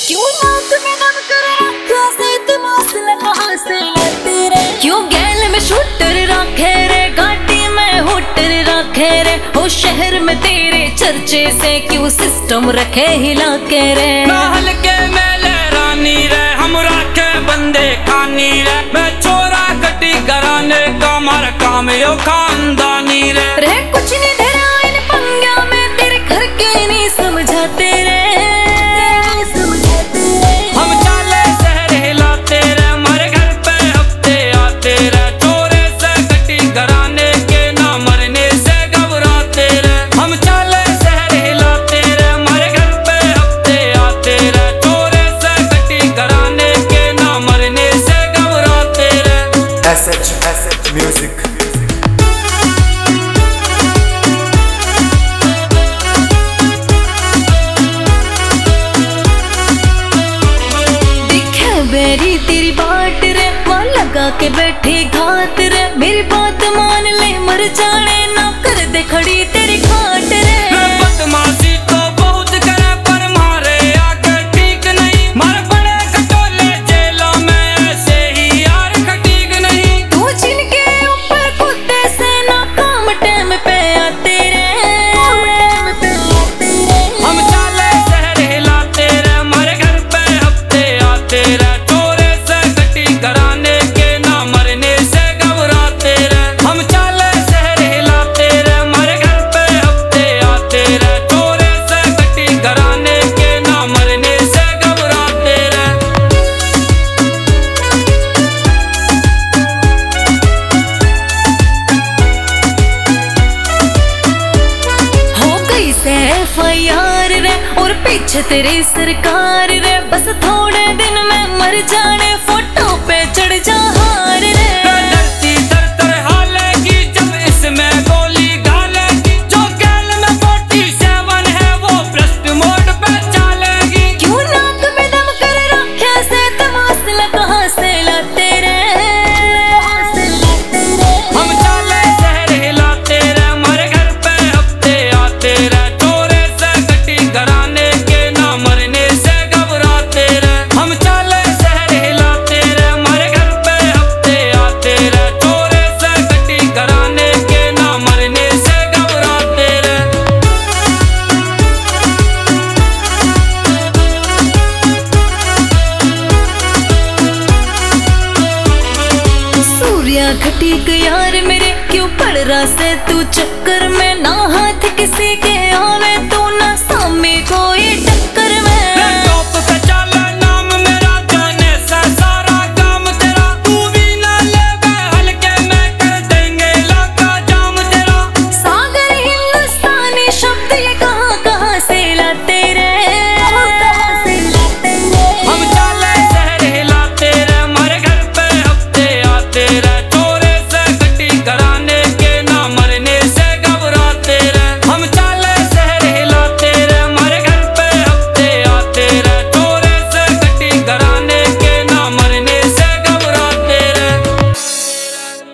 क्यों नाक में दम कर रखा से तमाशा कहाँ से लाते रे? क्यों गैल में शूटर रखे रे, गाड़ी में हुटर रखे रे? ओ शहर में तेरे चर्चे से क्यों सिस्टम रखे हिला के रे? हल्के में लहरानी रे, हम रखे बंदे खानी रे। मैं छोरा कटी घराने का, मारा काम यो खानदानी रे। कुछ नहीं धरा इन पंगा में, तेरे घर के नहीं समझाते रे। हम चाले शहर हिलाते रे, हमारे घर पे हफ्ते आते रे। चोरे से कटी घराने के, ना मरने से घबराते रे। हम चाले शहर हिलाते रे, हमारे घर पे हफ्ते आते रे। चोरे से कटी घराने के, ना मरने से घबराते रे। SH Music। बेरी तेरी बाट रे, वहाँ लगा के बैठी घात रे। मेरी बात मान ले, मर जाने ना कर दे खड़ी तेरी घाट रे। बदमाशी तो बहुत करे, पर मारे आगे ठीक नहीं। मारे बड़े खटोले जेलों में, ऐसे ही यार खटीक नहीं। तू जिनके ऊपर कुत्ते से ना काम टाइम पे आते रे। हम चाले शहर हिलाते रे, हमारे घर पे हफ्ते आते रे। घराने के, ना मरने से घबराते रे। हम चाले शहर हिलाते रे, हमारे घर पे हफ्ते आते रे। चोरे से कटी घराने के, ना मरने से घबराते रे। हो गई से FIR रे, और पीछे तेरी सरकार रे। बस थोड़े दिन में मर जाने, फोटो पे चढ़ जा हार रे। धरती तर हालेगी जब इसमें गोली डालेगी। जो गैल में 47 है, वो भ्रष्ट मोड पे चलेगी। क्यों नाक में दम कर रखे से तमाशा कहाँ से लाते रे? हम चाले शहर हिलाते रे, हमारे घर पे हफ्ते आते रे। चोरे से कटी घराने के, ना मरने से घबराते रे। हम चाले शहर हिलाते रे, हमारे घर पे हफ्ते आते रे। चोरे से कटी घराने के, ना मरने से घबराते रे। सूर्या खटीक यार मेरे, क्यों पड़ रहा से तू